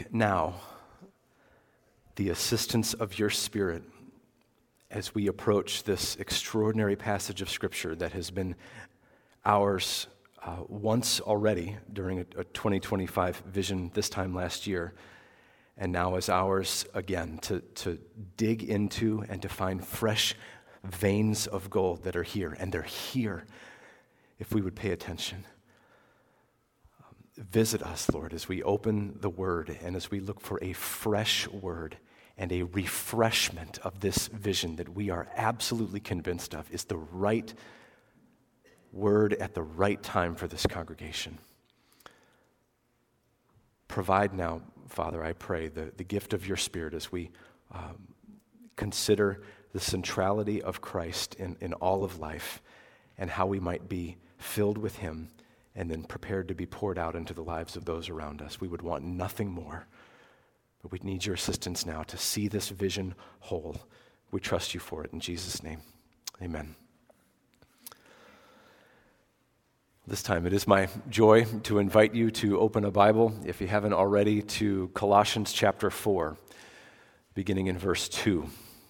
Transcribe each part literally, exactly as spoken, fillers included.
now the assistance of your Spirit as we approach this extraordinary passage of Scripture that has been ours uh, once already during a, a twenty twenty-five vision this time last year, and now is ours again to, to dig into and to find fresh veins of gold that are here, and they're here if we would pay attention. Um, visit us, Lord, as we open the Word and as we look for a fresh word and a refreshment of this vision that we are absolutely convinced of is the right word at the right time for this congregation. Provide now, Father, I pray, the, the gift of your Spirit as we um, consider the centrality of Christ in, in all of life and how we might be filled with him and then prepared to be poured out into the lives of those around us. We would want nothing more, but we need your assistance now to see this vision whole. We trust you for it in Jesus' name. Amen. This time it is my joy to invite you to open a Bible, if you haven't already, to Colossians chapter four, beginning in verse two.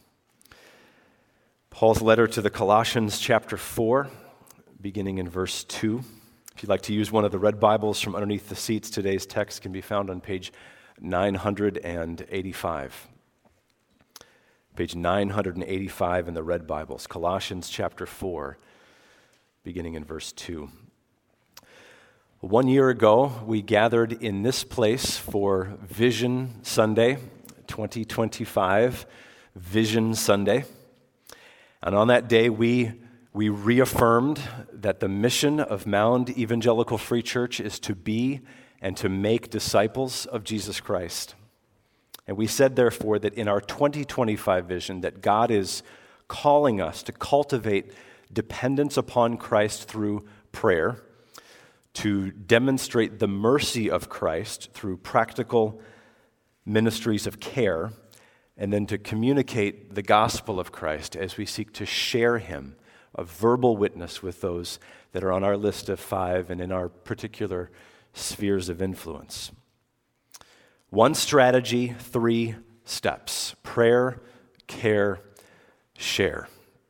Paul's letter to the Colossians chapter four, beginning in verse two. If you'd like to use one of the red Bibles from underneath the seats, today's text can be found on page nine hundred eighty-five. Page nine hundred eighty-five in the red Bibles, Colossians chapter four, beginning in verse two. One year ago, we gathered in this place for Vision Sunday, twenty twenty-five Vision Sunday. And on that day, we, we reaffirmed that the mission of Mound Evangelical Free Church is to be and to make disciples of Jesus Christ. And we said, therefore, that in our twenty twenty-five vision, that God is calling us to cultivate dependence upon Christ through prayer, to demonstrate the mercy of Christ through practical ministries of care, and then to communicate the gospel of Christ as we seek to share him, a verbal witness with those that are on our list of five and in our particular spheres of influence. One strategy, three steps: prayer, care, share.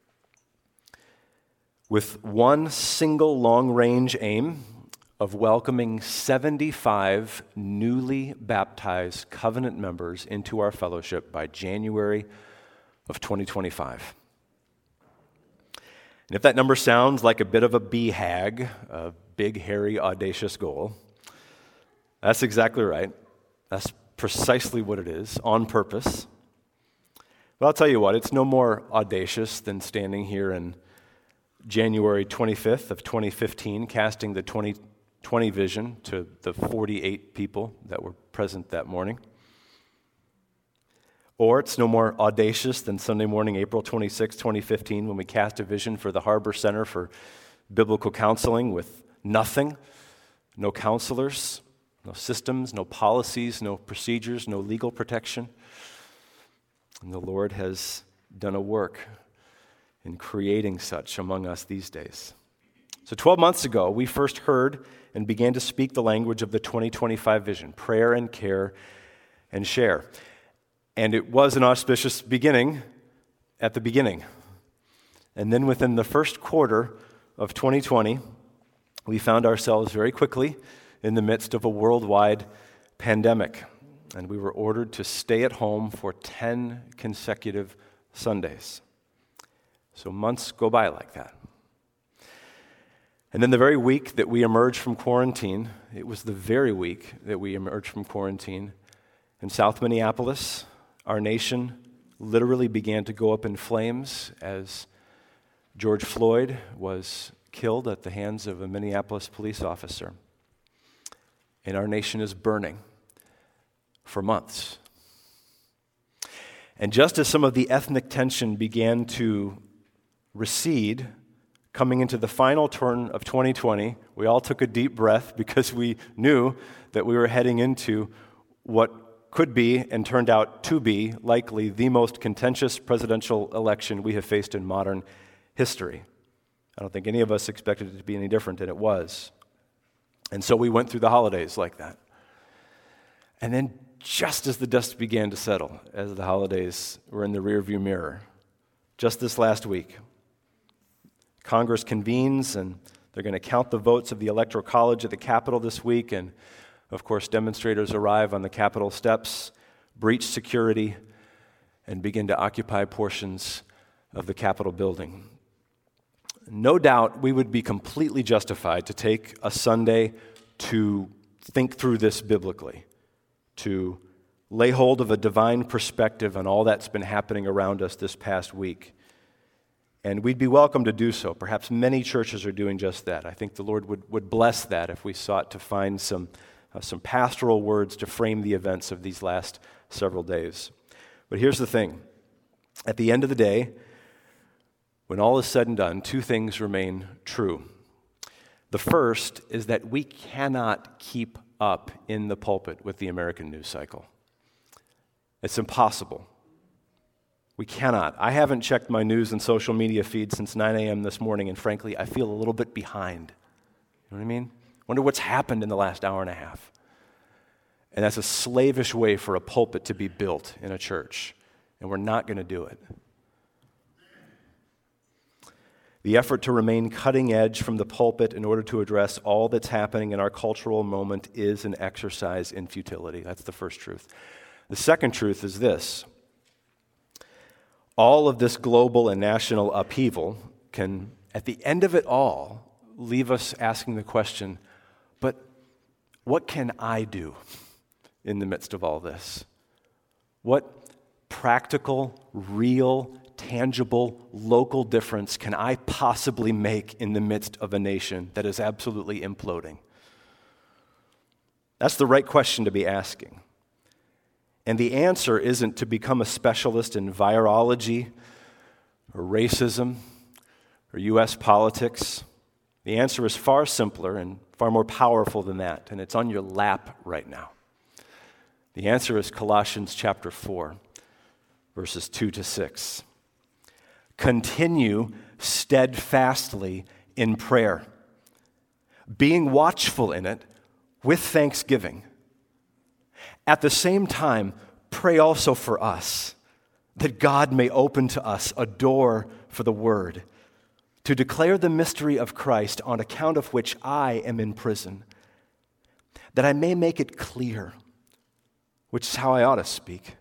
With one single long-range aim of welcoming seventy-five newly baptized covenant members into our fellowship by January of twenty twenty-five. And if that number sounds like a bit of a B HAG, a big, hairy, audacious goal, that's exactly right. That's precisely what it is, on purpose. But I'll tell you what, it's no more audacious than standing here in January twenty-fifth of twenty fifteen, casting the twenty twenty vision to the forty-eight people that were present that morning. Or it's no more audacious than Sunday morning, April twenty-sixth, twenty fifteen, when we cast a vision for the Harbor Center for Biblical Counseling with nothing, no counselors, no systems, no policies, no procedures, no legal protection. And the Lord has done a work in creating such among us these days. So twelve months ago, we first heard and began to speak the language of the twenty twenty-five vision, prayer and care and share. And it was an auspicious beginning at the beginning. And then within the first quarter of twenty twenty, we found ourselves very quickly in the midst of a worldwide pandemic. And we were ordered to stay at home for ten consecutive Sundays. So months go by like that. And then the very week that we emerged from quarantine, it was the very week that we emerged from quarantine, in South Minneapolis, our nation literally began to go up in flames as George Floyd was killed at the hands of a Minneapolis police officer. And our nation is burning for months. And just as some of the ethnic tension began to recede, coming into the final turn of twenty twenty, we all took a deep breath because we knew that we were heading into what could be and turned out to be likely the most contentious presidential election we have faced in modern history. I don't think any of us expected it to be any different, and it was. And so we went through the holidays like that. And then just as the dust began to settle, as the holidays were in the rearview mirror, just this last week, Congress convenes and they're going to count the votes of the Electoral College at the Capitol this week, and of course demonstrators arrive on the Capitol steps, breach security, and begin to occupy portions of the Capitol building. No doubt we would be completely justified to take a Sunday to think through this biblically, to lay hold of a divine perspective on all that's been happening around us this past week. And we'd be welcome to do so. Perhaps many churches are doing just that. I think the Lord would, would bless that if we sought to find some, uh, some pastoral words to frame the events of these last several days. But here's the thing. At the end of the day, when all is said and done, two things remain true. The first is that we cannot keep up in the pulpit with the American news cycle. It's impossible. We cannot. I haven't checked my news and social media feed since nine a.m. this morning, and frankly, I feel a little bit behind. You know what I mean? Wonder what's happened in the last hour and a half. And that's a slavish way for a pulpit to be built in a church, and we're not going to do it. The effort to remain cutting edge from the pulpit in order to address all that's happening in our cultural moment is an exercise in futility. That's the first truth. The second truth is this. All of this global and national upheaval can, at the end of it all, leave us asking the question, but what can I do in the midst of all this? What practical, real, tangible, local difference can I possibly make in the midst of a nation that is absolutely imploding? That's the right question to be asking. And the answer isn't to become a specialist in virology or racism or U S politics. The answer is far simpler and far more powerful than that, and it's on your lap right now. The answer is Colossians chapter four, verses two to six. Continue steadfastly in prayer, being watchful in it with thanksgiving. At the same time, pray also for us, that God may open to us a door for the word, to declare the mystery of Christ, on account of which I am in prison, that I may make it clear, which is how I ought to speak.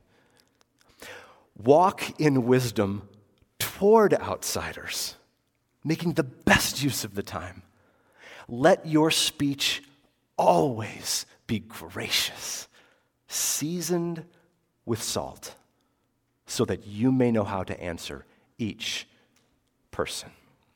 Walk in wisdom toward outsiders, making the best use of the time. Let your speech always be gracious, seasoned with salt, so that you may know how to answer each person.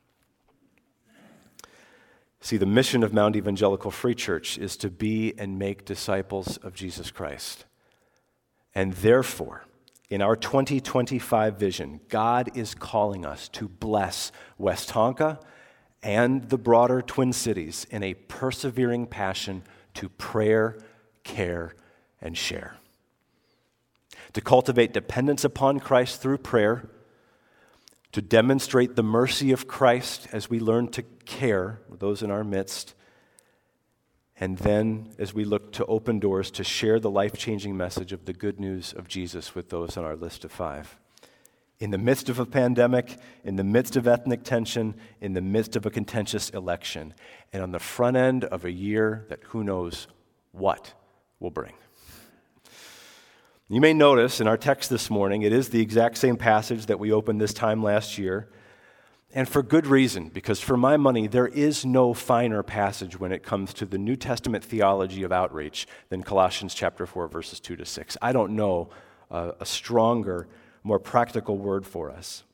See, the mission of Mount Evangelical Free Church is to be and make disciples of Jesus Christ. And therefore, in our twenty twenty-five vision, God is calling us to bless West Tonka and the broader Twin Cities in a persevering passion to prayer, care, and share. To cultivate dependence upon Christ through prayer, to demonstrate the mercy of Christ as we learn to care with those in our midst, and then as we look to open doors to share the life-changing message of the good news of Jesus with those on our list of five. In the midst of a pandemic, in the midst of ethnic tension, in the midst of a contentious election, and on the front end of a year that who knows what will bring. You may notice in our text this morning, it is the exact same passage that we opened this time last year, and for good reason, because for my money, there is no finer passage when it comes to the New Testament theology of outreach than Colossians chapter four, verses two to six. I don't know uh, a stronger, more practical word for us.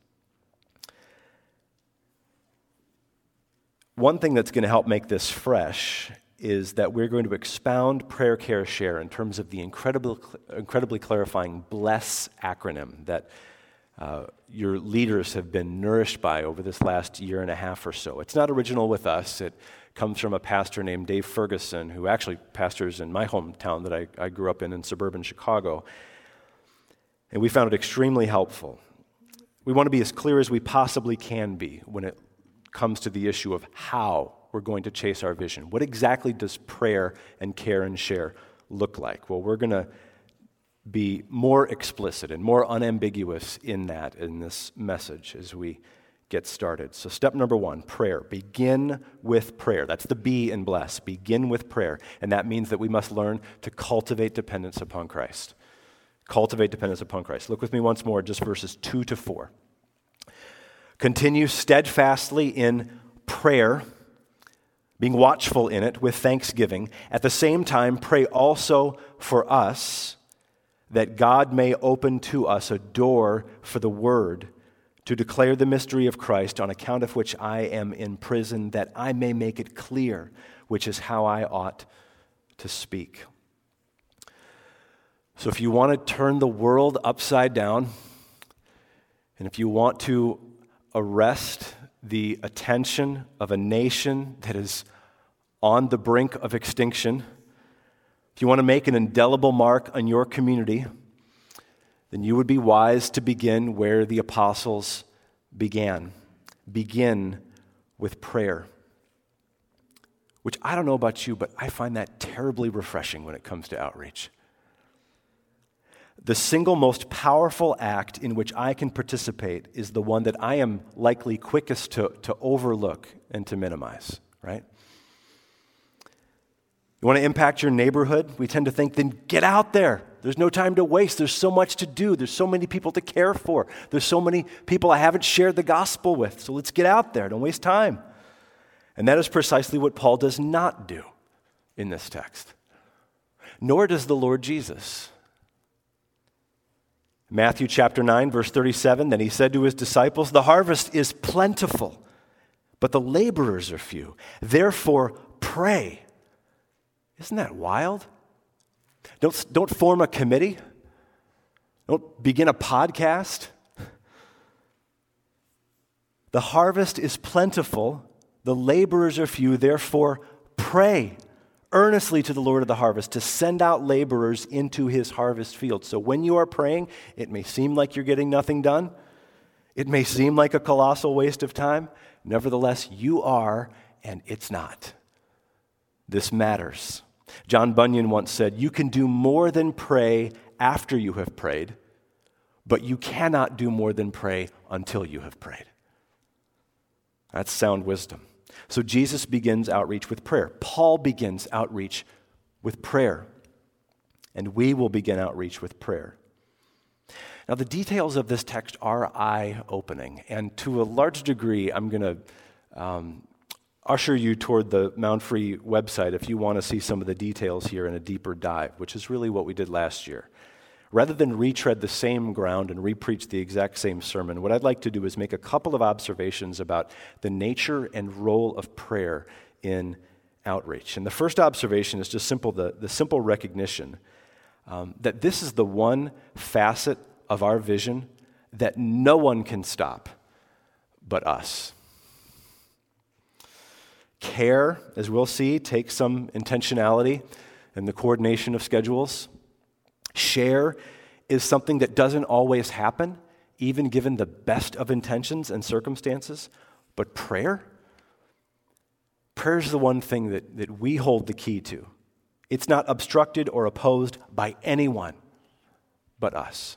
One thing that's going to help make this fresh is that we're going to expound prayer, care, share in terms of the incredibly, incredibly clarifying BLESS acronym that uh, your leaders have been nourished by over this last year and a half or so. It's not original with us. It comes from a pastor named Dave Ferguson, who actually pastors in my hometown that I, I grew up in, in suburban Chicago. And we found it extremely helpful. We want to be as clear as we possibly can be when it comes to the issue of how we're going to chase our vision. What exactly does prayer and care and share look like? Well, we're going to be more explicit and more unambiguous in that, in this message as we get started. So step number one, prayer. Begin with prayer. That's the B in bless. Begin with prayer. And that means that we must learn to cultivate dependence upon Christ. Cultivate dependence upon Christ. Look with me once more, just verses two to four. Continue steadfastly in prayer, being watchful in it with thanksgiving. At the same time, pray also for us, that God may open to us a door for the word to declare the mystery of Christ, on account of which I am in prison, that I may make it clear, which is how I ought to speak. So if you want to turn the world upside down, and if you want to arrest the attention of a nation that is on the brink of extinction, if you want to make an indelible mark on your community, then you would be wise to begin where the apostles began. Begin with prayer. Which I don't know about you, but I find that terribly refreshing when it comes to outreach. The single most powerful act in which I can participate is the one that I am likely quickest to, to overlook and to minimize, right? You want to impact your neighborhood? We tend to think, then get out there. There's no time to waste. There's so much to do. There's so many people to care for. There's so many people I haven't shared the gospel with. So let's get out there. Don't waste time. And that is precisely what Paul does not do in this text. Nor does the Lord Jesus. Matthew chapter nine, verse thirty-seven, then he said to his disciples, the harvest is plentiful, but the laborers are few. Therefore, pray. Isn't that wild? Don't, don't form a committee. Don't begin a podcast. The harvest is plentiful, the laborers are few, therefore pray earnestly to the Lord of the harvest to send out laborers into his harvest field. So when you are praying, it may seem like you're getting nothing done. It may seem like a colossal waste of time. Nevertheless, you are, and it's not. This matters. John Bunyan once said, you can do more than pray after you have prayed, but you cannot do more than pray until you have prayed. That's sound wisdom. So Jesus begins outreach with prayer. Paul begins outreach with prayer. And we will begin outreach with prayer. Now, the details of this text are eye-opening. And to a large degree, I'm going to um, usher you toward the Mount Free website if you want to see some of the details here in a deeper dive, which is really what we did last year. Rather than retread the same ground and repreach the exact same sermon, what I'd like to do is make a couple of observations about the nature and role of prayer in outreach. And the first observation is just simple, the, the simple recognition um, that this is the one facet of our vision that no one can stop but us. Care, as we'll see, takes some intentionality and the coordination of schedules. Share is something that doesn't always happen, even given the best of intentions and circumstances. But prayer? Prayer is the one thing that, that we hold the key to. It's not obstructed or opposed by anyone but us.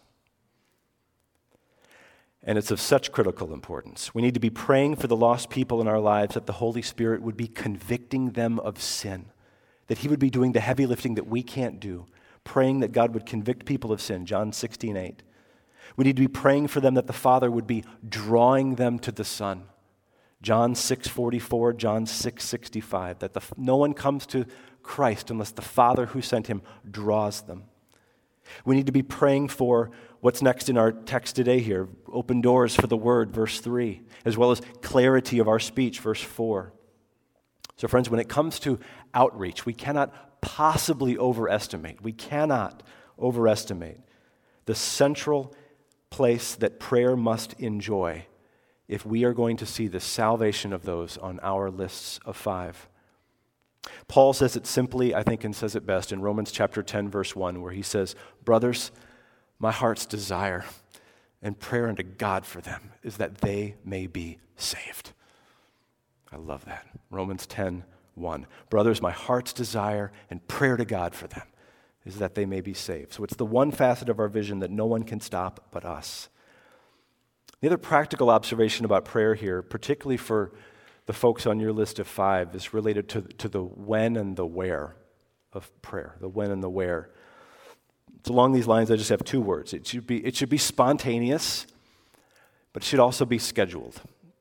And it's of such critical importance. We need to be praying for the lost people in our lives that the Holy Spirit would be convicting them of sin, that He would be doing the heavy lifting that we can't do, praying that God would convict people of sin, John sixteen eight. We need to be praying for them that the Father would be drawing them to the Son, John six forty-four, John six sixty-five, that the, no one comes to Christ unless the Father who sent Him draws them. We need to be praying for what's next in our text today here, open doors for the Word, verse three, as well as clarity of our speech, verse four. So friends, when it comes to outreach, we cannot possibly overestimate, we cannot overestimate the central place that prayer must enjoy if we are going to see the salvation of those on our lists of five. Paul says it simply, I think, and says it best in Romans chapter ten, verse one, where he says, brothers, my heart's desire and prayer unto God for them is that they may be saved. I love that. Romans ten, one. Brothers, my heart's desire and prayer to God for them is that they may be saved. So it's the one facet of our vision that no one can stop but us. The other practical observation about prayer here, particularly for the folks on your list of five, is related to, to the when and the where of prayer, the when and the where. It's along these lines. I just have two words. It should be, it should be spontaneous, but it should also be scheduled.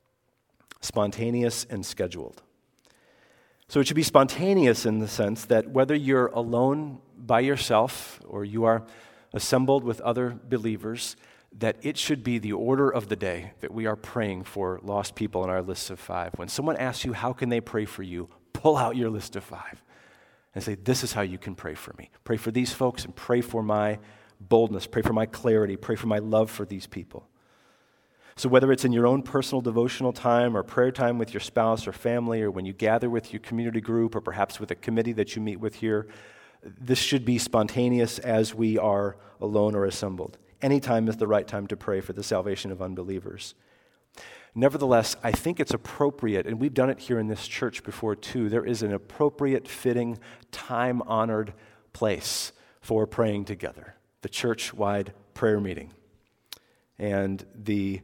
Spontaneous and scheduled. So it should be spontaneous in the sense that whether you're alone by yourself or you are assembled with other believers, that it should be the order of the day that we are praying for lost people in our list of five. When someone asks you, how can they pray for you, pull out your list of five and say, this is how you can pray for me. Pray for these folks and pray for my boldness, pray for my clarity, pray for my love for these people. So whether it's in your own personal devotional time or prayer time with your spouse or family, or when you gather with your community group or perhaps with a committee that you meet with here, this should be spontaneous as we are alone or assembled. Any time is the right time to pray for the salvation of unbelievers. Nevertheless, I think it's appropriate, and we've done it here in this church before too, there is an appropriate, fitting, time-honored place for praying together, the church-wide prayer meeting. And the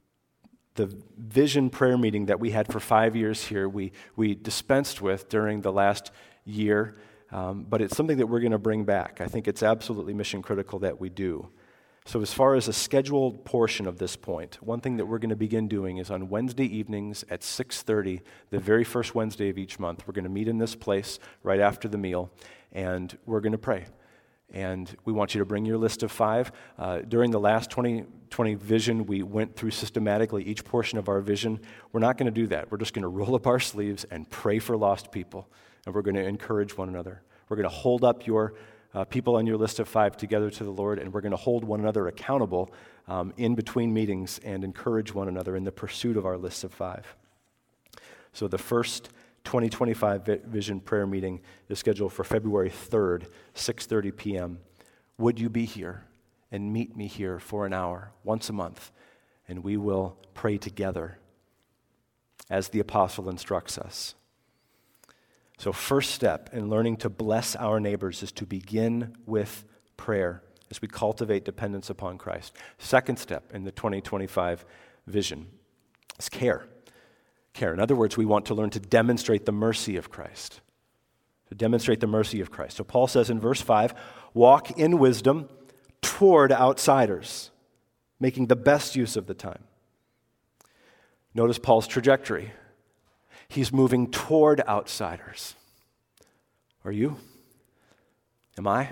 The vision prayer meeting that we had for five years here, we, we dispensed with during the last year, um, but it's something that we're going to bring back. I think it's absolutely mission critical that we do. So as far as a scheduled portion of this point, one thing that we're going to begin doing is on Wednesday evenings at six thirty, the very first Wednesday of each month, we're going to meet in this place right after the meal, and we're going to pray. And we want you to bring your list of five. Uh, during the last twenty twenty vision, we went through systematically each portion of our vision. We're not going to do that. We're just going to roll up our sleeves and pray for lost people. And we're going to encourage one another. We're going to hold up your uh, people on your list of five together to the Lord, and we're going to hold one another accountable um, in between meetings and encourage one another in the pursuit of our list of five. So the first twenty twenty-five Vision Prayer Meeting is scheduled for February third, six thirty p.m. Would you be here and meet me here for an hour once a month, and we will pray together as the apostle instructs us. So first step in learning to bless our neighbors is to begin with prayer as we cultivate dependence upon Christ. Second step in the twenty twenty-five vision is care. Care. In other words, we want to learn to demonstrate the mercy of Christ. To demonstrate the mercy of Christ. So Paul says in verse five, walk in wisdom toward outsiders, making the best use of the time. Notice Paul's trajectory. He's moving toward outsiders. Are you? Am I?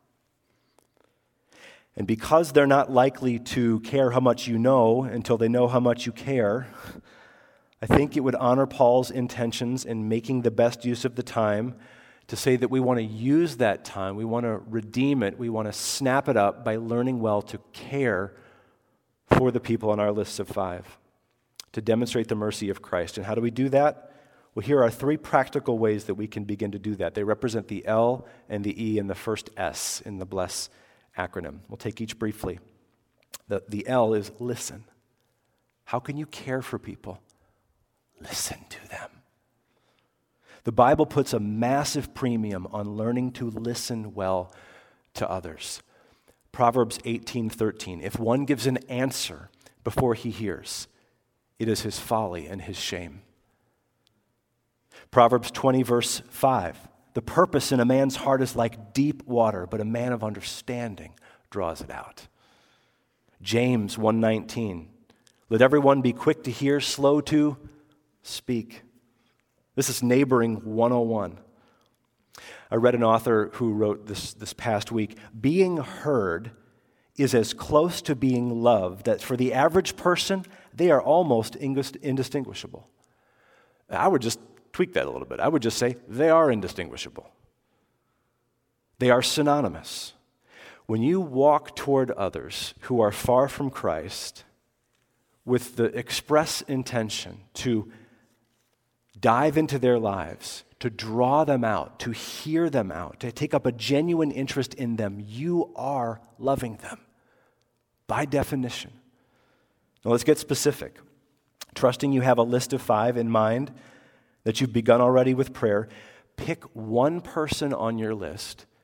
And because they're not likely to care how much you know until they know how much you care, I think it would honor Paul's intentions in making the best use of the time to say that we want to use that time, we want to redeem it, we want to snap it up by learning well to care for the people on our list of five, to demonstrate the mercy of Christ. And how do we do that? Well, here are three practical ways that we can begin to do that. They represent the L and the E and the first S in the BLESS acronym. We'll take each briefly. The, the L is listen. How can you care for people? Listen to them. The Bible puts a massive premium on learning to listen well to others. Proverbs eighteen thirteen, if one gives an answer before he hears, it is his folly and his shame. Proverbs twenty verse five, the purpose in a man's heart is like deep water, but a man of understanding draws it out. James one nineteen, let everyone be quick to hear, slow to speak. This is neighboring one oh one. I read an author who wrote this this past week, being heard is as close to being loved that for the average person, they are almost indistinguishable. I would just tweak that a little bit. I would just say they are indistinguishable. They are synonymous. When you walk toward others who are far from Christ with the express intention to dive into their lives, to draw them out, to hear them out, to take up a genuine interest in them, you are loving them by definition. Now let's get specific. Trusting you have a list of five in mind that you've begun already with prayer, pick one person on your list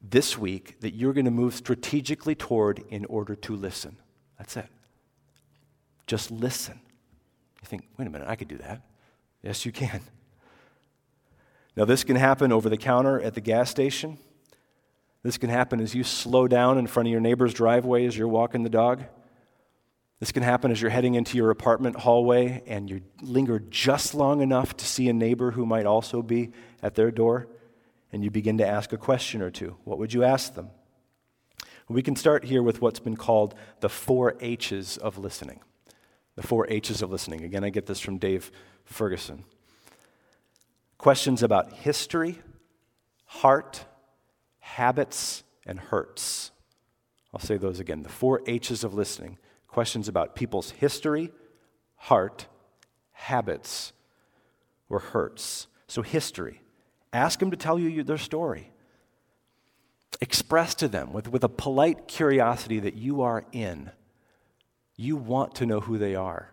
this week that you're going to move strategically toward in order to listen. That's it. Just listen. You think, wait a minute, I could do that. Yes, you can. Now, this can happen over the counter at the gas station. This can happen as you slow down in front of your neighbor's driveway as you're walking the dog. This can happen as you're heading into your apartment hallway and you linger just long enough to see a neighbor who might also be at their door, and you begin to ask a question or two. What would you ask them? We can start here with what's been called the four H's of listening. The four H's of listening. Again, I get this from Dave Ferguson. Questions about history, heart, habits, and hurts. I'll say those again. The four H's of listening. Questions about people's history, heart, habits, or hurts. So history. Ask them to tell you their story. Express to them with, with a polite curiosity that you are in. You want to know who they are.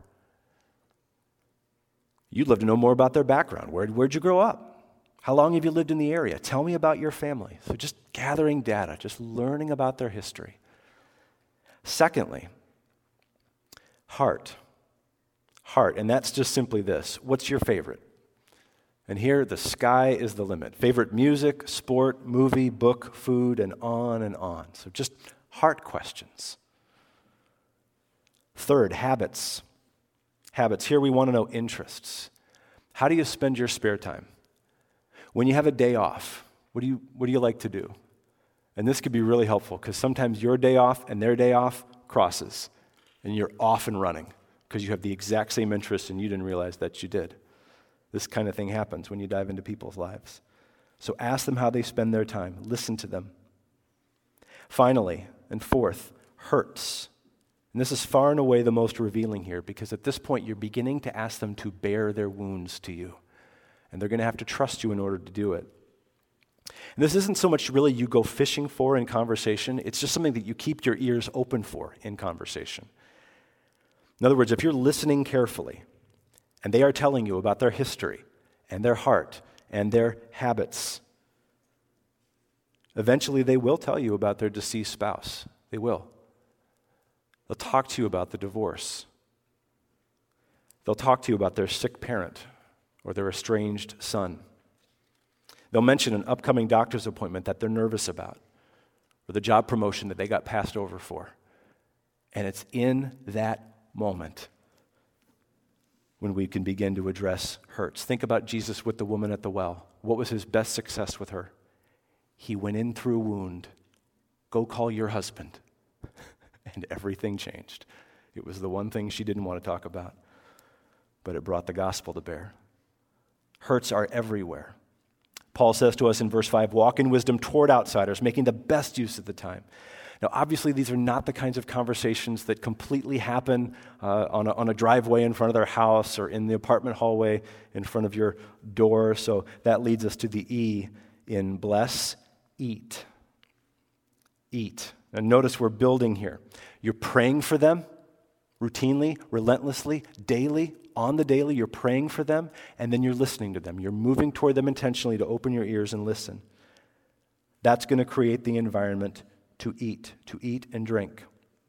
You'd love to know more about their background. Where, where'd you grow up? How long have you lived in the area? Tell me about your family. So just gathering data, just learning about their history. Secondly, heart. Heart, and that's just simply this. What's your favorite? And here, the sky is the limit. Favorite music, sport, movie, book, food, and on and on. So just heart questions. Third, habits. Habits. Here we want to know interests. How do you spend your spare time? When you have a day off, what do you, what do you like to do? And this could be really helpful because sometimes your day off and their day off crosses, and you're off and running because you have the exact same interests and you didn't realize that you did. This kind of thing happens when you dive into people's lives. So ask them how they spend their time. Listen to them. Finally, and fourth, hurts. And this is far and away the most revealing here because at this point you're beginning to ask them to bear their wounds to you. And they're going to have to trust you in order to do it. And this isn't so much really you go fishing for in conversation. It's just something that you keep your ears open for in conversation. In other words, if you're listening carefully, and they are telling you about their history and their heart and their habits, eventually they will tell you about their deceased spouse. They will. They'll talk to you about the divorce. They'll talk to you about their sick parent or their estranged son. They'll mention an upcoming doctor's appointment that they're nervous about or the job promotion that they got passed over for. And it's in that moment when we can begin to address hurts. Think about Jesus with the woman at the well. What was his best success with her? He went in through a wound. Go call your husband. And everything changed. It was the one thing she didn't want to talk about, but it brought the gospel to bear. Hurts are everywhere. Paul says to us in verse five, walk in wisdom toward outsiders, making the best use of the time. Now, obviously, these are not the kinds of conversations that completely happen uh, on, a, on a driveway in front of their house or in the apartment hallway in front of your door. So that leads us to the E in bless, eat. Eat. And notice we're building here. You're praying for them routinely, relentlessly, daily, on the daily. You're praying for them, and then you're listening to them. You're moving toward them intentionally to open your ears and listen. That's going to create the environment to eat, to eat and drink.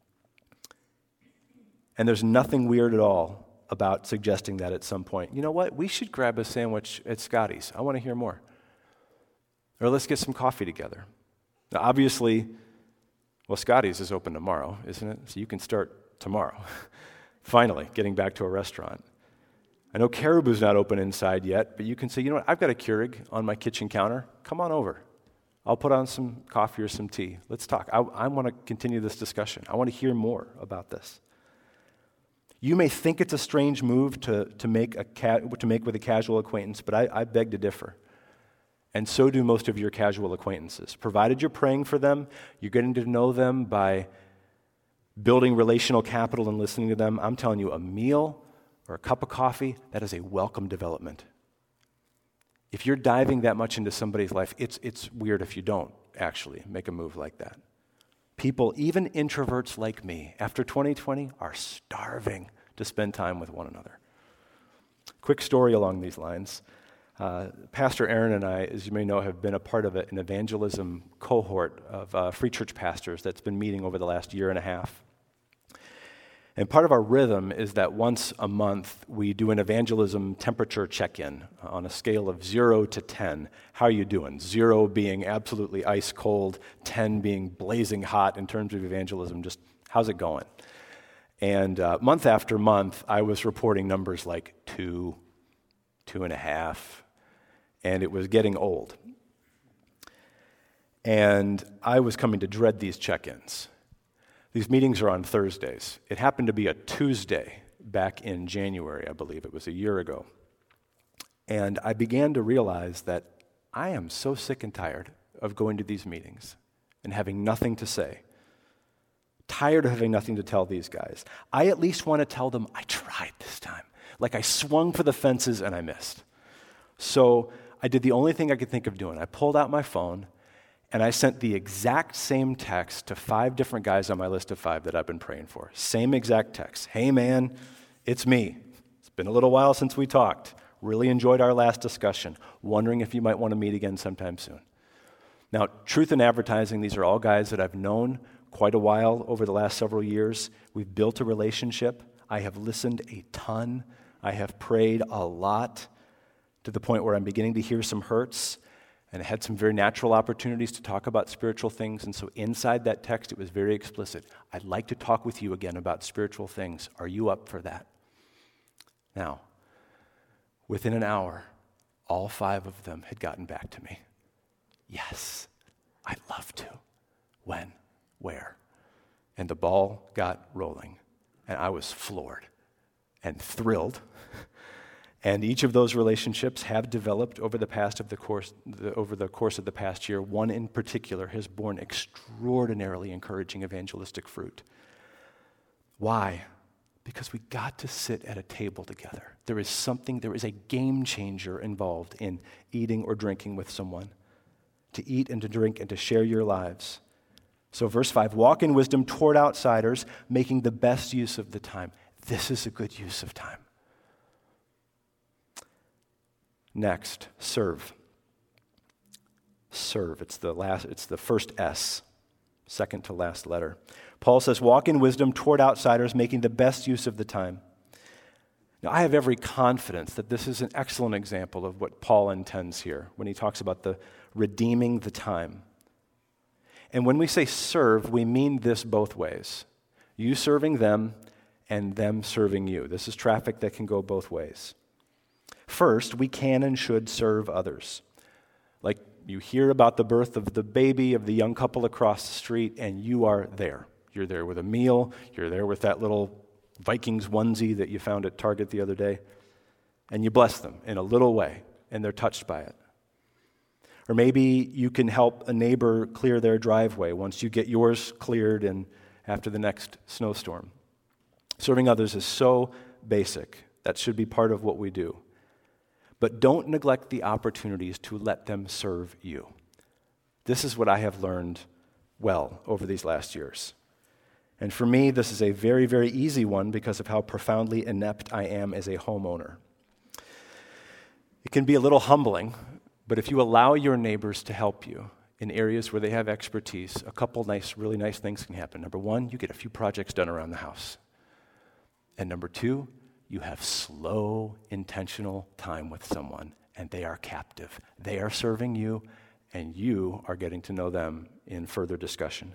And there's nothing weird at all about suggesting that at some point. You know what? We should grab a sandwich at Scotty's. I want to hear more. Or let's get some coffee together. Now, obviously, well, Scotty's is open tomorrow, isn't it? So you can start tomorrow. Finally, getting back to a restaurant. I know Caribou's not open inside yet, but you can say, you know what? I've got a Keurig on my kitchen counter. Come on over. I'll put on some coffee or some tea. Let's talk. I, I want to continue this discussion. I want to hear more about this. You may think it's a strange move to, to, make, a ca- to make with a casual acquaintance, but I, I beg to differ. And so do most of your casual acquaintances. Provided you're praying for them, you're getting to know them by building relational capital and listening to them. I'm telling you, a meal or a cup of coffee, that is a welcome development. If you're diving that much into somebody's life, it's it's weird if you don't actually make a move like that. People, even introverts like me, after twenty twenty, are starving to spend time with one another. Quick story along these lines. Uh, Pastor Aaron and I, as you may know, have been a part of an evangelism cohort of uh, free church pastors that's been meeting over the last year and a half. And part of our rhythm is that once a month we do an evangelism temperature check-in on a scale of zero to ten. How are you doing? Zero being absolutely ice cold, ten being blazing hot in terms of evangelism. Just how's it going? And uh, month after month, I was reporting numbers like two, two and a half, and it was getting old. And I was coming to dread these check-ins. These meetings are on Thursdays. It happened to be a Tuesday back in January, I believe. It was a year ago. And I began to realize that I am so sick and tired of going to these meetings and having nothing to say. Tired of having nothing to tell these guys. I at least want to tell them I tried this time. Like I swung for the fences and I missed. So I did the only thing I could think of doing. I pulled out my phone and I sent the exact same text to five different guys on my list of five that I've been praying for. Same exact text. Hey man, it's me. It's been a little while since we talked. Really enjoyed our last discussion. Wondering if you might want to meet again sometime soon. Now, Truth in Advertising, these are all guys that I've known quite a while over the last several years. We've built a relationship. I have listened a ton. I have prayed a lot to the point where I'm beginning to hear some hurts. And I had some very natural opportunities to talk about spiritual things. And so inside that text, it was very explicit. I'd like to talk with you again about spiritual things. Are you up for that? Now, within an hour, all five of them had gotten back to me. Yes, I'd love to. When? Where? And the ball got rolling. And I was floored and thrilled. And each of those relationships have developed over the past of the course the, over the course of the past year. One in particular has borne extraordinarily encouraging evangelistic fruit. Why? Because we got to sit at a table together. There is something, there is a game changer involved in eating or drinking with someone. To eat and to drink and to share your lives. So verse five, walk in wisdom toward outsiders, making the best use of the time. This is a good use of time. Next, serve. Serve. It's the last, it's the first S, second to last letter. Paul says, walk in wisdom toward outsiders, making the best use of the time. Now, I have every confidence that this is an excellent example of what Paul intends here when he talks about the redeeming the time. And when we say serve, we mean this both ways. You serving them and them serving you. This is traffic that can go both ways. First, we can and should serve others. Like you hear about the birth of the baby of the young couple across the street, and you are there. You're there with a meal. You're there with that little Vikings onesie that you found at Target the other day. And you bless them in a little way, and they're touched by it. Or maybe you can help a neighbor clear their driveway once you get yours cleared and after the next snowstorm. Serving others is so basic. That should be part of what we do. But don't neglect the opportunities to let them serve you. This is what I have learned well over these last years. And for me, this is a very, very easy one because of how profoundly inept I am as a homeowner. It can be a little humbling, but if you allow your neighbors to help you in areas where they have expertise, a couple nice, really nice things can happen. Number one, you get a few projects done around the house. And number two, you have slow, intentional time with someone, and they are captive. They are serving you, and you are getting to know them in further discussion.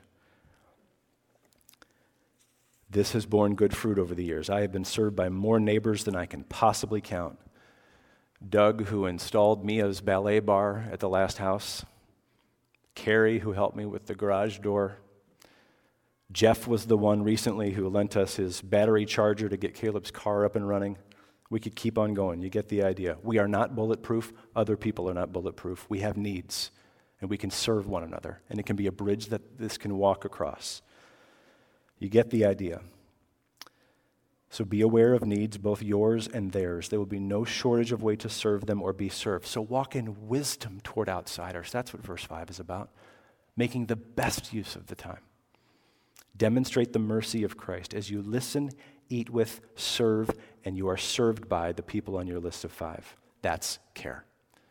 This has borne good fruit over the years. I have been served by more neighbors than I can possibly count. Doug, who installed Mia's ballet bar at the last house. Carrie, who helped me with the garage door. Jeff was the one recently who lent us his battery charger to get Caleb's car up and running. We could keep on going. You get the idea. We are not bulletproof. Other people are not bulletproof. We have needs, and we can serve one another, and it can be a bridge that this can walk across. You get the idea. So be aware of needs, both yours and theirs. There will be no shortage of way to serve them or be served. So walk in wisdom toward outsiders. That's what verse five is about. Making the best use of the time. Demonstrate the mercy of Christ as you listen, eat with, serve, and you are served by the people on your list of five. That's care.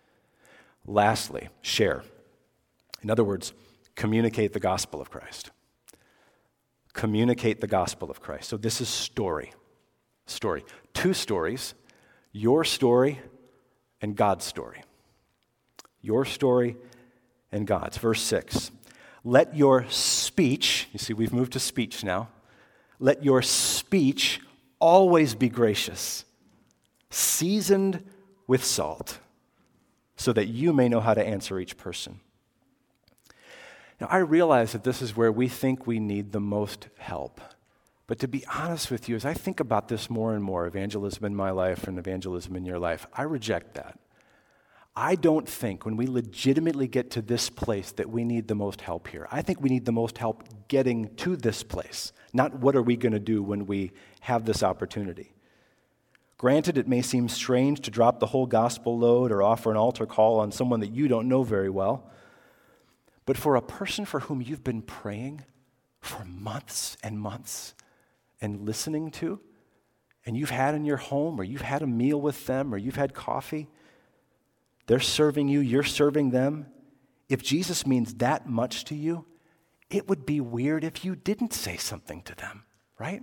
Lastly, share. In other words, communicate the gospel of Christ. Communicate the gospel of Christ. So this is story. Story. Two stories, your story and God's story. Your story and God's. Verse six. Let your speech, you see, we've moved to speech now. Let your speech always be gracious, seasoned with salt, so that you may know how to answer each person. Now, I realize that this is where we think we need the most help. But to be honest with you, as I think about this more and more, evangelism in my life and evangelism in your life, I reject that. I don't think when we legitimately get to this place that we need the most help here. I think we need the most help getting to this place, not what are we going to do when we have this opportunity. Granted, it may seem strange to drop the whole gospel load or offer an altar call on someone that you don't know very well, but for a person for whom you've been praying for months and months and listening to, and you've had in your home, or you've had a meal with them, or you've had coffee, they're serving you, you're serving them. If Jesus means that much to you, it would be weird if you didn't say something to them, right?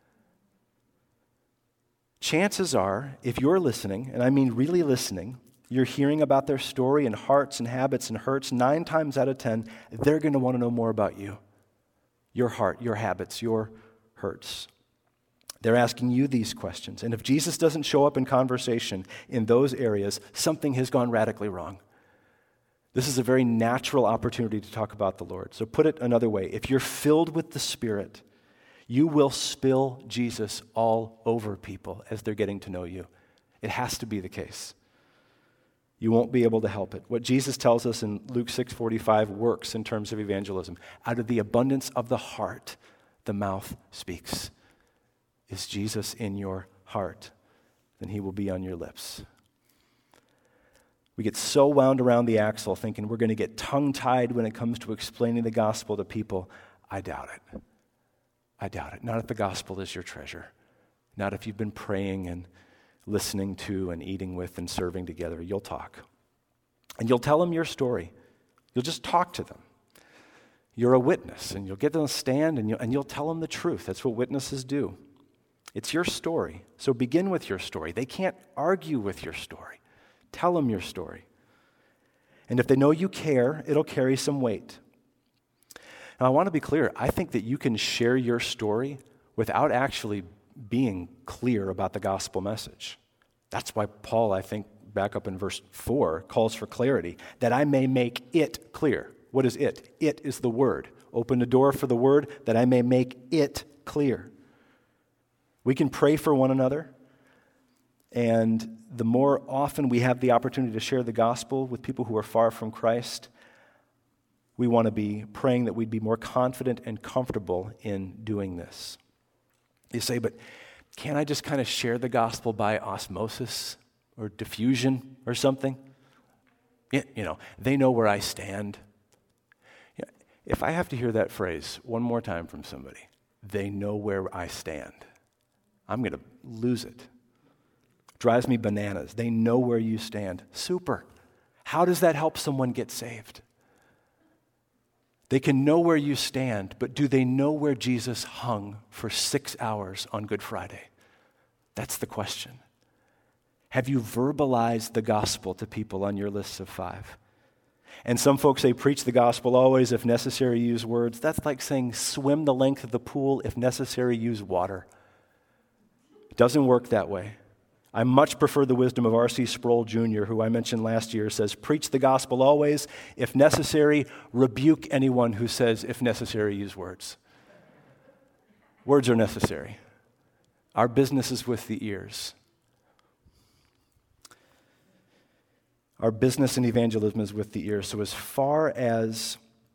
Chances are, if you're listening, and I mean really listening, you're hearing about their story and hearts and habits and hurts, nine times out of ten, they're going to want to know more about you, your heart, your habits, your hurts. They're asking you these questions. And if Jesus doesn't show up in conversation in those areas, something has gone radically wrong. This is a very natural opportunity to talk about the Lord. So put it another way. If you're filled with the Spirit, you will spill Jesus all over people as they're getting to know you. It has to be the case. You won't be able to help it. What Jesus tells us in Luke six forty-five works in terms of evangelism. Out of the abundance of the heart, the mouth speaks. Is Jesus in your heart? Then he will be on your lips. We get so wound around the axle thinking we're going to get tongue-tied when it comes to explaining the gospel to people. I doubt it. I doubt it. Not if the gospel is your treasure. Not if you've been praying and listening to and eating with and serving together. You'll talk. And you'll tell them your story. You'll just talk to them. You're a witness, and you'll get them to stand, and you'll, and you'll tell them the truth. That's what witnesses do. It's your story. So begin with your story. They can't argue with your story. Tell them your story. And if they know you care, it'll carry some weight. Now, I want to be clear. I think that you can share your story without actually being clear about the gospel message. That's why Paul, I think, back up in verse four, calls for clarity, that I may make it clear. What is it? It is the word. Open the door for the word, that I may make it clear. We can pray for one another, and the more often we have the opportunity to share the gospel with people who are far from Christ, we want to be praying that we'd be more confident and comfortable in doing this. You say, but can't I just kind of share the gospel by osmosis or diffusion or something? Yeah, you know, they know where I stand. Yeah, if I have to hear that phrase one more time from somebody, they know where I stand, I'm going to lose it. Drives me bananas. They know where you stand. Super. How does that help someone get saved? They can know where you stand, but do they know where Jesus hung for six hours on Good Friday? That's the question. Have you verbalized the gospel to people on your lists of five? And some folks say, preach the gospel always, if necessary, use words. That's like saying, swim the length of the pool, if necessary, use water. It doesn't work that way. I much prefer the wisdom of R C Sproul Junior, who I mentioned last year, says, preach the gospel always. If necessary, rebuke anyone who says, if necessary, use words. Words are necessary. Our business is with the ears. Our business in evangelism is with the ears. So as far as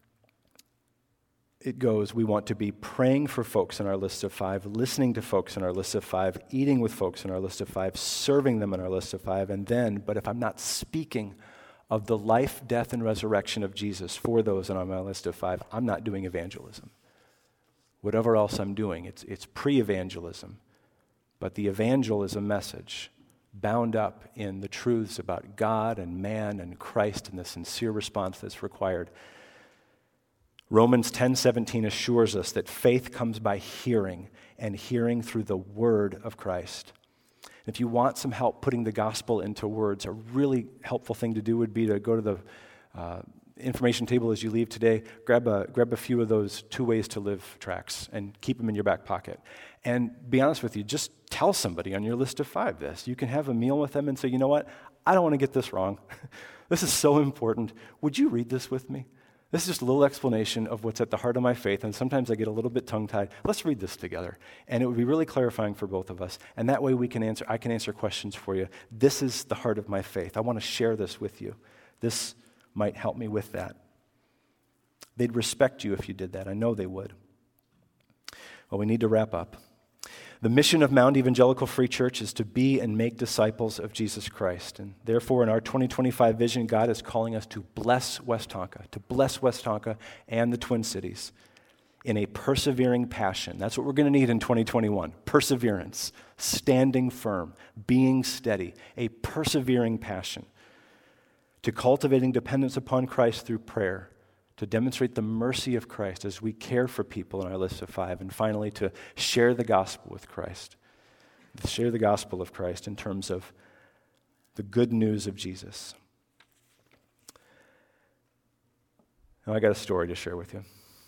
it goes, we want to be praying for folks in our list of five, listening to folks in our list of five, eating with folks in our list of five, serving them in our list of five, and then, but if I'm not speaking of the life, death, and resurrection of Jesus for those on my list of five, I'm not doing evangelism. Whatever else I'm doing, it's, it's pre-evangelism. But the evangelism message, bound up in the truths about God and man and Christ and the sincere response that's required. Romans ten seventeen assures us that faith comes by hearing, and hearing through the word of Christ. If you want some help putting the gospel into words, a really helpful thing to do would be to go to the uh, information table as you leave today, grab a grab a few of those Two Ways to Live tracts and keep them in your back pocket. And be honest with you, just tell somebody on your list of five this. You can have a meal with them and say, you know what, I don't want to get this wrong. This is so important. Would you read this with me? This is just a little explanation of what's at the heart of my faith, and sometimes I get a little bit tongue-tied. Let's read this together. And it would be really clarifying for both of us. And that way we can answer, I can answer questions for you. This is the heart of my faith. I want to share this with you. This might help me with that. They'd respect you if you did that. I know they would. Well, we need to wrap up. The mission of Mount Evangelical Free Church is to be and make disciples of Jesus Christ. And therefore, in our twenty twenty-five vision, God is calling us to bless Westonka, to bless Westonka and the Twin Cities in a persevering passion. That's what we're going to need in twenty twenty-one. Perseverance, standing firm, being steady, a persevering passion. To cultivating dependence upon Christ through prayer, to demonstrate the mercy of Christ as we care for people in our list of five, and finally to share the gospel with Christ, to share the gospel of Christ in terms of the good news of Jesus. Now I got a story to share with you.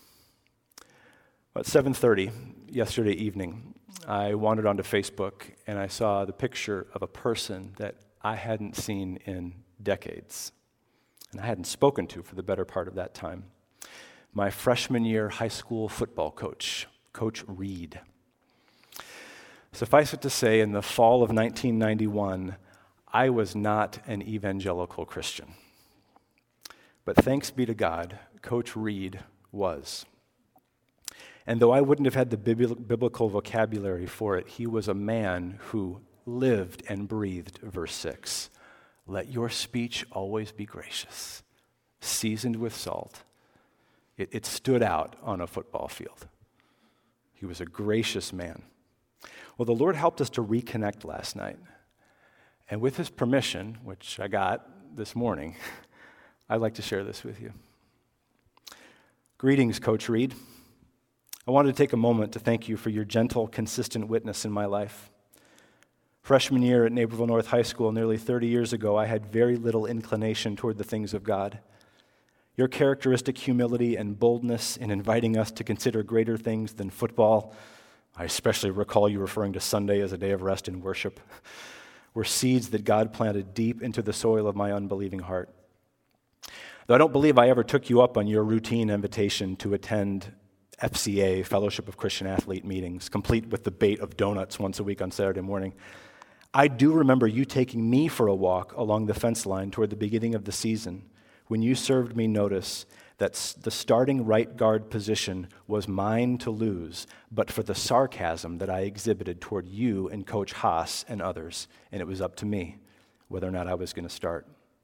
At seven thirty yesterday evening, I wandered onto Facebook and I saw the picture of a person that I hadn't seen in decades, and I hadn't spoken to for the better part of that time. My freshman year high school football coach, Coach Reed. Suffice it to say, in the fall of nineteen ninety-one, I was not an evangelical Christian. But thanks be to God, Coach Reed was. And though I wouldn't have had the biblical vocabulary for it, he was a man who lived and breathed verse six. Let your speech always be gracious, seasoned with salt. It, it stood out on a football field. He was a gracious man. Well, the Lord helped us to reconnect last night. And with his permission, which I got this morning, I'd like to share this with you. Greetings, Coach Reed. I wanted to take a moment to thank you for your gentle, consistent witness in my life. Freshman year at Naperville North High School nearly thirty years ago, I had very little inclination toward the things of God. Your characteristic humility and boldness in inviting us to consider greater things than football, I especially recall you referring to Sunday as a day of rest and worship, were seeds that God planted deep into the soil of my unbelieving heart. Though I don't believe I ever took you up on your routine invitation to attend F C A, Fellowship of Christian Athlete meetings, complete with the bait of donuts once a week on Saturday morning, I do remember you taking me for a walk along the fence line toward the beginning of the season when you served me notice that the starting right guard position was mine to lose, but for the sarcasm that I exhibited toward you and Coach Haas and others, and it was up to me whether or not I was going to start.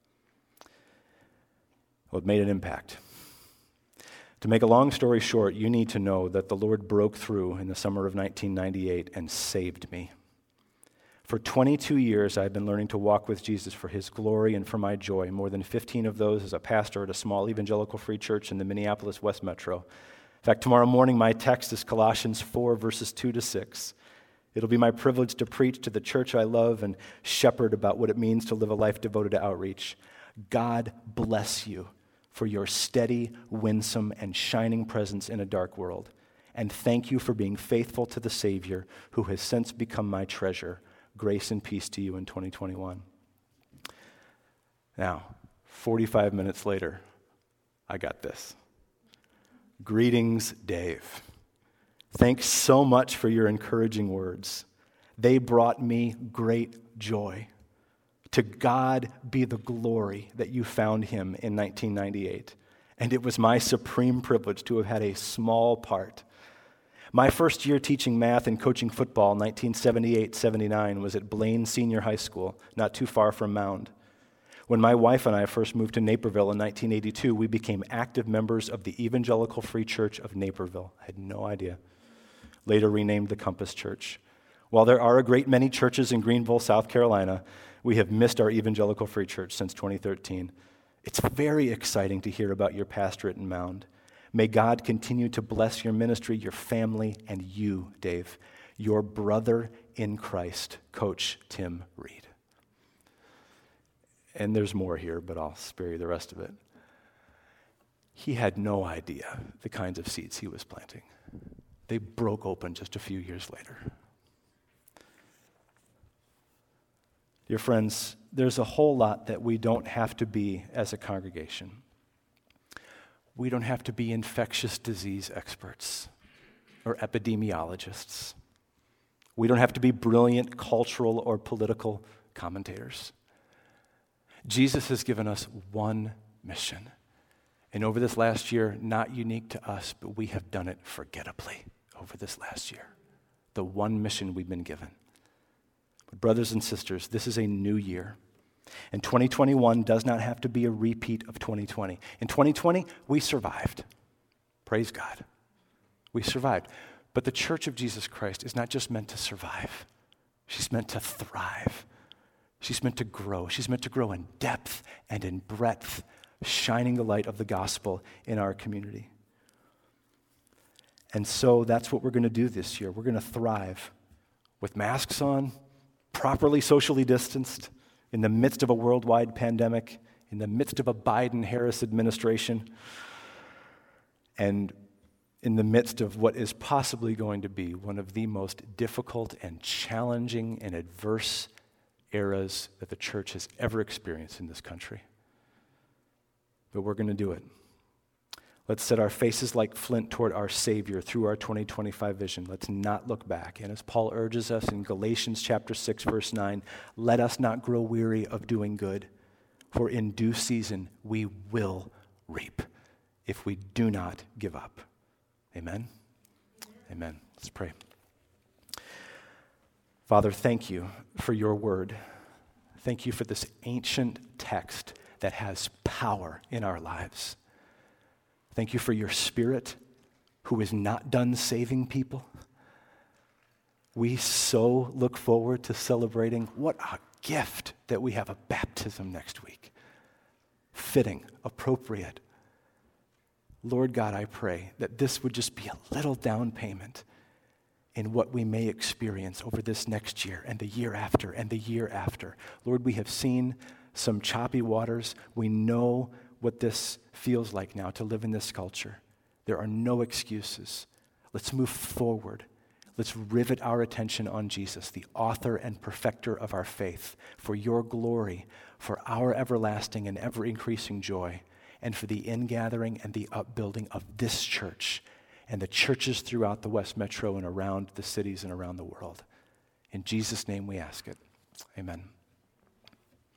Well, it made an impact. To make a long story short, you need to know that the Lord broke through in the summer of nineteen ninety-eight and saved me. For twenty-two years, I've been learning to walk with Jesus for his glory and for my joy, more than fifteen of those as a pastor at a small evangelical free church in the Minneapolis West Metro. In fact, tomorrow morning, my text is Colossians four, verses two to six. It'll be my privilege to preach to the church I love and shepherd about what it means to live a life devoted to outreach. God bless you for your steady, winsome, and shining presence in a dark world. And thank you for being faithful to the Savior who has since become my treasure. Grace and peace to you in twenty twenty-one. Now, forty-five minutes later, I got this. Greetings, Dave. Thanks so much for your encouraging words. They brought me great joy. To God be the glory that you found him in nineteen ninety-eight. And it was my supreme privilege to have had a small part. My first year teaching math and coaching football, nineteen seventy-eight seventy-nine, was at Blaine Senior High School, not too far from Mound. When my wife and I first moved to Naperville in nineteen eighty-two, we became active members of the Evangelical Free Church of Naperville. I had no idea. Later renamed the Compass Church. While there are a great many churches in Greenville, South Carolina, we have missed our Evangelical Free Church since twenty thirteen. It's very exciting to hear about your pastorate in Mound. May God continue to bless your ministry, your family, and you, Dave, your brother in Christ, Coach Tim Reed. And there's more here, but I'll spare you the rest of it. He had no idea the kinds of seeds he was planting. They broke open just a few years later. Dear friends, there's a whole lot that we don't have to be as a congregation. We don't have to be infectious disease experts or epidemiologists. We don't have to be brilliant cultural or political commentators. Jesus has given us one mission. And over this last year, not unique to us, but we have done it forgettably over this last year. The one mission we've been given. But brothers and sisters, this is a new year. And twenty twenty-one does not have to be a repeat of twenty twenty. In twenty twenty, we survived. Praise God. We survived. But the Church of Jesus Christ is not just meant to survive. She's meant to thrive. She's meant to grow. She's meant to grow in depth and in breadth, shining the light of the gospel in our community. And so that's what we're going to do this year. We're going to thrive with masks on, properly socially distanced, in the midst of a worldwide pandemic, in the midst of a Biden-Harris administration, and in the midst of what is possibly going to be one of the most difficult and challenging and adverse eras that the church has ever experienced in this country. But we're going to do it. Let's set our faces like flint toward our Savior through our twenty twenty-five vision. Let's not look back. And as Paul urges us in Galatians chapter six, verse nine, let us not grow weary of doing good, for in due season we will reap if we do not give up. Amen? Amen. Let's pray. Father, thank you for your word. Thank you for this ancient text that has power in our lives. Thank you for your Spirit who is not done saving people. We so look forward to celebrating what a gift that we have a baptism next week. Fitting, appropriate. Lord God, I pray that this would just be a little down payment in what we may experience over this next year and the year after and the year after. Lord, we have seen some choppy waters. We know what this feels like now to live in this culture. There are no excuses. Let's move forward. Let's rivet our attention on Jesus, the author and perfecter of our faith, for your glory, for our everlasting and ever-increasing joy, and for the ingathering and the upbuilding of this church and the churches throughout the West Metro and around the cities and around the world. In Jesus' name we ask it. Amen.